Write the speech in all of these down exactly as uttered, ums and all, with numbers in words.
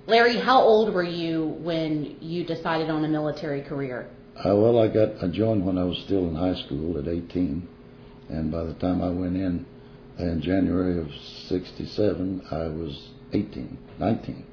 Larry, how old were you when you decided on a military career? Uh, well, I got I joined when I was still in high school at eighteen, and by the time I went in in January of sixty-seven, I was eighteen, nineteen.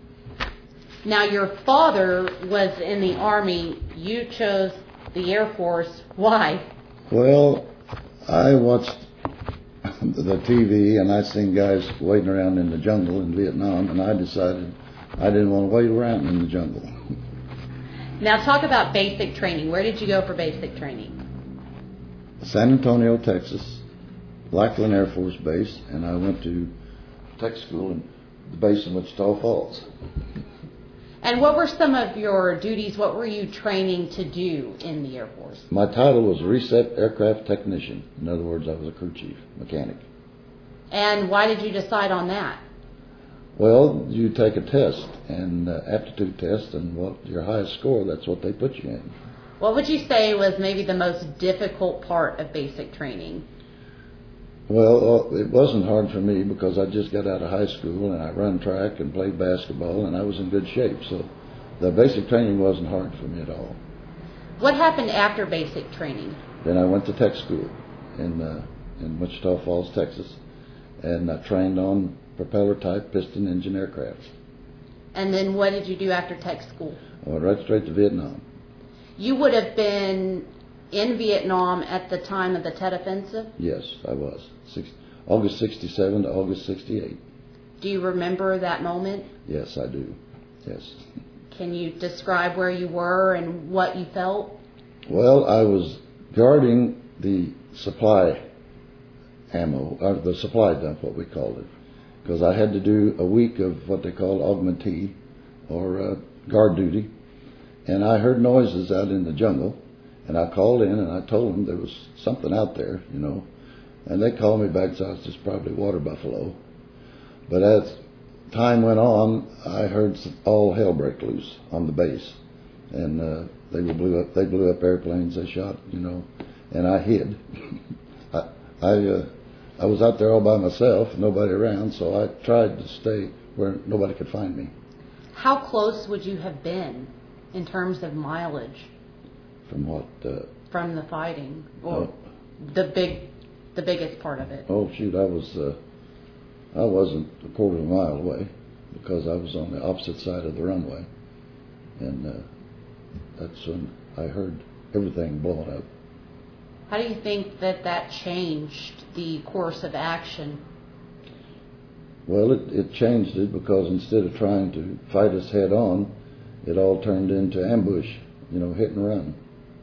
Now, your father was in the Army. You chose the Air Force. Why? Well, I watched the T V and I seen guys waiting around in the jungle in Vietnam, and I decided I didn't want to wait around in the jungle. Now, talk about basic training. Where did you go for basic training? San Antonio, Texas, Lackland Air Force Base, and I went to tech school in the base in Wichita Falls. And what were some of your duties? What were you training to do in the Air Force? My title was Reset Aircraft Technician. In other words, I was a crew chief, mechanic. And why did you decide on that? Well, you take a test, and uh, aptitude test, and what your highest score, that's what they put you in. What would you say was maybe the most difficult part of basic training? Well, uh, it wasn't hard for me because I just got out of high school and I run track and played basketball and I was in good shape. So the basic training wasn't hard for me at all. What happened after basic training? Then I went to tech school in uh, in Wichita Falls, Texas, and I trained on propeller-type piston engine aircraft. And then what did you do after tech school? I went right straight to Vietnam. You would have been in Vietnam at the time of the Tet Offensive? Yes, I was. Six, August sixty-seven to August sixty-eight. Do you remember that moment? Yes, I do. Yes. Can you describe where you were and what you felt? Well, I was guarding the supply ammo, or the supply dump, what we called it, because I had to do a week of what they call augmentee, or uh, guard duty, and I heard noises out in the jungle, and I called in and I told them there was something out there, you know, and they called me back, so I was just probably water buffalo. But as time went on, I heard all hell break loose on the base, and uh, they blew up. They blew up airplanes. They shot, you know, and I hid. I I, uh, I was out there all by myself, nobody around, so I tried to stay where nobody could find me. How close would you have been in terms of mileage? From what? Uh, From the fighting, or oh, the big, the biggest part of it. Oh shoot! I was. Uh, I wasn't a quarter of a mile away because I was on the opposite side of the runway, and uh, that's when I heard everything blowing up. How do you think that that changed the course of action? Well, it, it changed it because instead of trying to fight us head on, it all turned into ambush, you know, hit and run.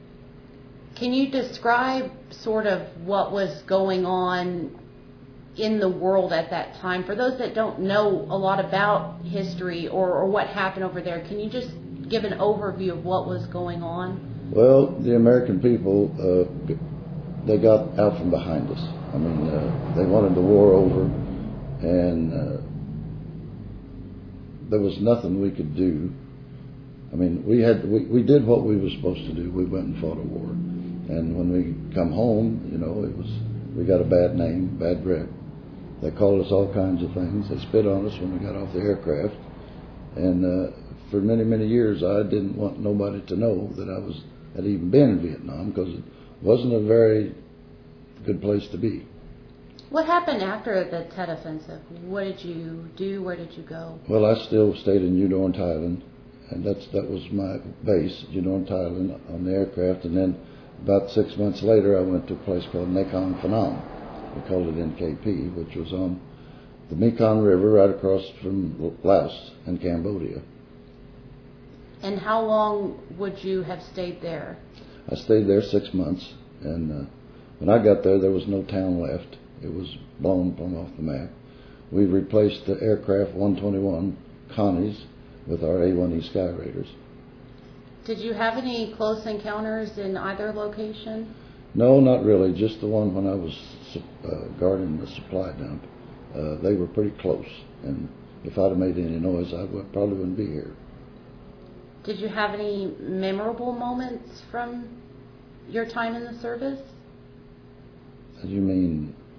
Can you describe sort of what was going on in the world at that time? For those that don't know a lot about history or, or what happened over there, can you just give an overview of what was going on? Well, the American people, uh, they got out from behind us. I mean, uh, they wanted the war over, and uh, there was nothing we could do. I mean, we had we, we did what we were supposed to do. We went and fought a war, and when we come home, you know, it was we got a bad name, bad rep. They called us all kinds of things. They spit on us when we got off the aircraft, and uh, for many many years, I didn't want nobody to know that I was had even been in Vietnam because it wasn't a very good place to be. What happened after the Tet Offensive? What did you do? Where did you go? Well, I still stayed in Udon, Thailand, and that's that was my base, Udon, Thailand, on the aircraft. And then about six months later, I went to a place called Nakhon Phanom. We called it N K P, which was on the Mekong River right across from Laos and Cambodia. And how long would you have stayed there? I stayed there six months, and uh, when I got there, there was no town left. It was blown plumb off the map. We replaced the aircraft one twenty-one Connies with our A one E Sky Raiders. Did you have any close encounters in either location? No, not really. Just the one when I was uh, guarding the supply dump. Uh, they were pretty close, and if I'd have made any noise, I would, probably wouldn't be here. Did you have any memorable moments from your time in the service? You mean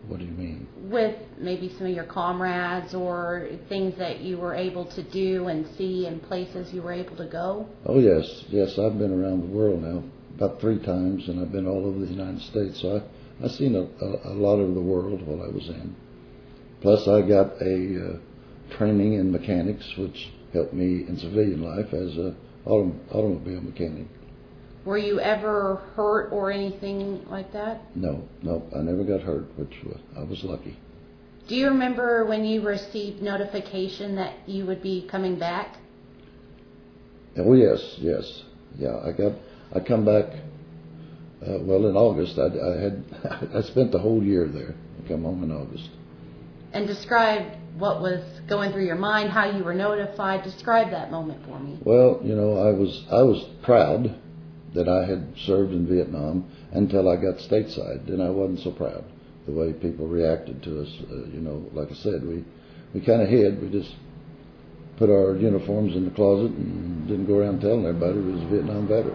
What do you mean? With maybe some of your comrades or things that you were able to do and see and places you were able to go? Oh, yes. Yes, I've been around the world now about three times, and I've been all over the United States. So I, I've seen a, a, a lot of the world while I was in. Plus, I got a uh, training in mechanics, which helped me in civilian life as an autom- automobile mechanic. Were you ever hurt or anything like that? No, no, I never got hurt, which was, I was lucky. Do you remember when you received notification that you would be coming back? Oh, yes, yes. Yeah, I got, I come back, uh, well, in August. I, I had, I spent the whole year there. I come home in August. And describe what was going through your mind, how you were notified. Describe that moment for me. Well, you know, I was, I was proud that I had served in Vietnam until I got stateside. Then I wasn't so proud the way people reacted to us. Uh, you know, like I said, we, we kind of hid. We just put our uniforms in the closet and didn't go around telling everybody we was a Vietnam veteran.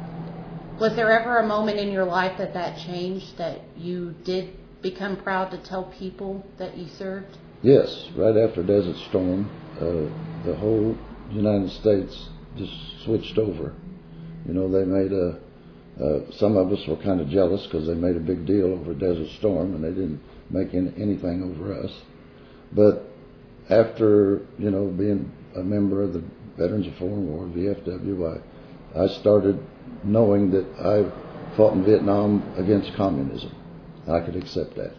Was there ever a moment in your life that that changed, that you did become proud to tell people that you served? Yes, right after Desert Storm, uh, the whole United States just switched over. You know, they made a, uh, some of us were kind of jealous because they made a big deal over Desert Storm and they didn't make any, anything over us. But after, you know, being a member of the Veterans of Foreign War, V F W, I, I started knowing that I fought in Vietnam against communism. I could accept that.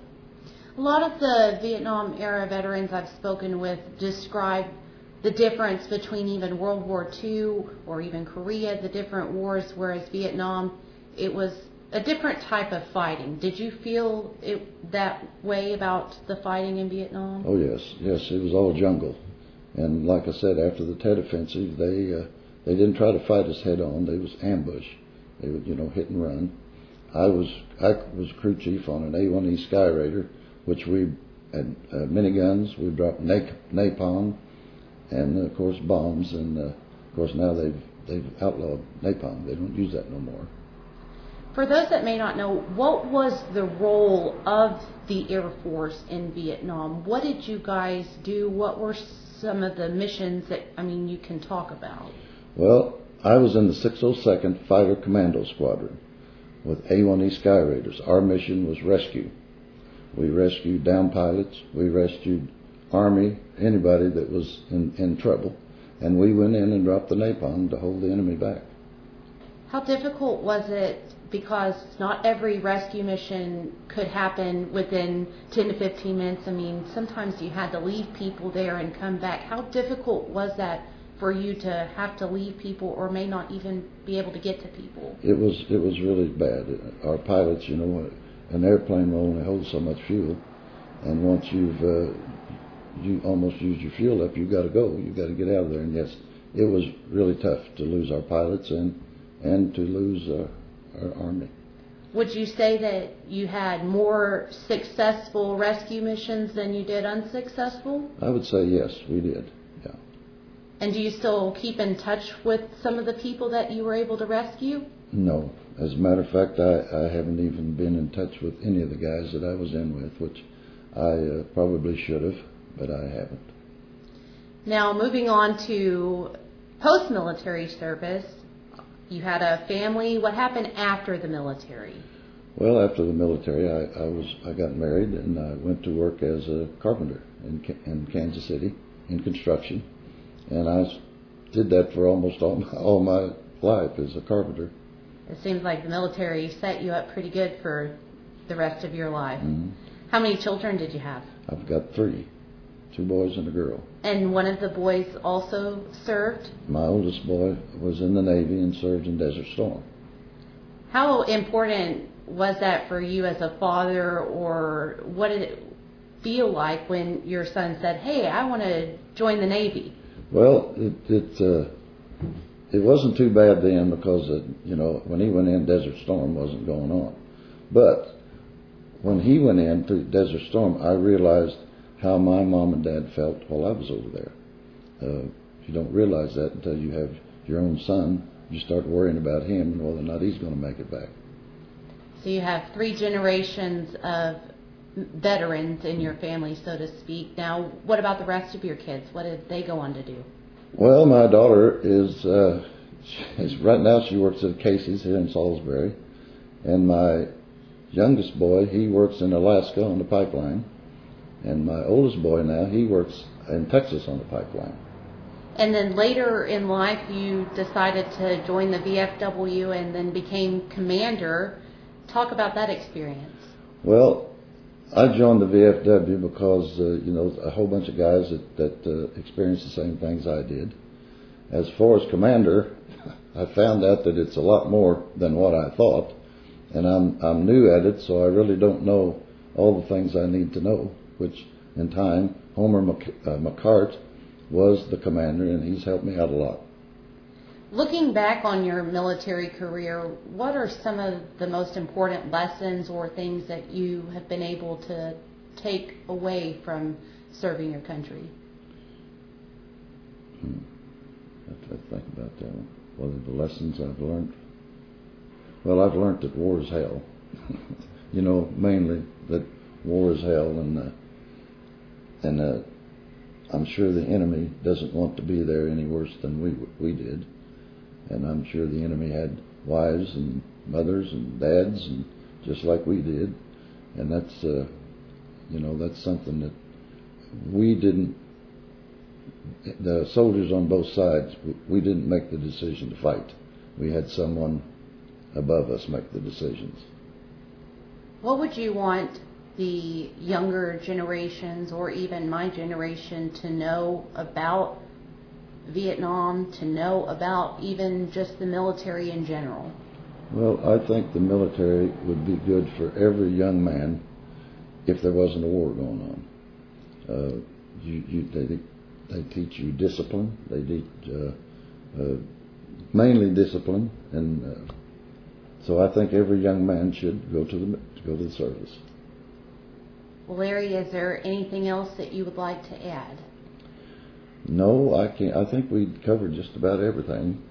A lot of the Vietnam era veterans I've spoken with describe the difference between even World War Two or even Korea, the different wars, whereas Vietnam, it was a different type of fighting. Did you feel it that way about the fighting in Vietnam? Oh, yes. Yes, it was all jungle. And like I said, after the Tet Offensive, they uh, they didn't try to fight us head on. They was ambush. They would, you know, hit and run. I was I was crew chief on an A one E Sky Raider, which we had uh, miniguns. We dropped na- napalm. And of course bombs, and uh, of course now they've they've outlawed napalm. They don't use that no more. For those that may not know, what was the role of the Air Force in Vietnam? What did you guys do? What were some of the missions that, I mean, you can talk about? Well, I was in the six oh second Fighter Commando Squadron with A one E Sky Raiders. Our mission was rescue. We rescued down pilots. We rescued Army, anybody that was in, in trouble, and we went in and dropped the napalm to hold the enemy back. How difficult was it, because not every rescue mission could happen within ten to fifteen minutes? I mean, sometimes you had to leave people there and come back. How difficult was that for you to have to leave people or may not even be able to get to people? It was it was really bad. Our pilots, you know, an airplane will only hold so much fuel, and once you've uh, you almost use your fuel up, you got to go. You got to get out of there. And yes, it was really tough to lose our pilots and and to lose uh, our Army. Would you say that you had more successful rescue missions than you did unsuccessful? I would say yes, we did. Yeah. And do you still keep in touch with some of the people that you were able to rescue? No. As a matter of fact, I, I haven't even been in touch with any of the guys that I was in with, which I uh, probably should have. But I haven't. Now, moving on to post-military service, you had a family. What happened after the military? Well, after the military, I, I was I got married and I went to work as a carpenter in in Kansas City in construction, and I did that for almost all my, all my life as a carpenter. It seems like the military set you up pretty good for the rest of your life. Mm-hmm. How many children did you have? I've got three. Two boys and a girl. And one of the boys also served? My oldest boy was in the Navy and served in Desert Storm. How important was that for you as a father, or what did it feel like when your son said, hey, I want to join the Navy? Well, it it, uh, it wasn't too bad then because, uh, you know, when he went in, Desert Storm wasn't going on. But when he went in to Desert Storm, I realized how my mom and dad felt while I was over there. Uh, you don't realize that until you have your own son. You start worrying about him and whether or not he's going to make it back. So you have three generations of veterans in your family, so to speak. Now, what about the rest of your kids? What did they go on to do? Well, my daughter is, uh, is right now she works at Casey's here in Salisbury, and my youngest boy, he works in Alaska on the pipeline, and my oldest boy now, he works in Texas on the pipeline. And then later in life, you decided to join the V F W and then became commander. Talk about that experience. Well, I joined the V F W because, uh, you know, a whole bunch of guys that, that uh, experienced the same things I did. As far as commander, I found out that it's a lot more than what I thought. And I'm I'm new at it, so I really don't know all the things I need to know, which in time, Homer Mc, uh, McCart was the commander, and he's helped me out a lot. Looking back on your military career, what are some of the most important lessons or things that you have been able to take away from serving your country? Hmm. I have to think about that one. What are the lessons I've learned? Well, I've learned that war is hell. You know, mainly that war is hell, and uh, and uh, I'm sure the enemy doesn't want to be there any worse than we we did. And I'm sure the enemy had wives and mothers and dads, and just like we did. And that's, uh, you know, that's something that we didn't, the soldiers on both sides, we didn't make the decision to fight. We had someone above us make the decisions. What would you want the younger generations, or even my generation, to know about Vietnam, to know about even just the military in general? Well, I think the military would be good for every young man if there wasn't a war going on. Uh, you, you, they, they teach you discipline. They teach uh, uh, mainly discipline, and uh, so I think every young man should go to the go to the service. Well, Larry, is there anything else that you would like to add? No, I can't. I think we covered just about everything.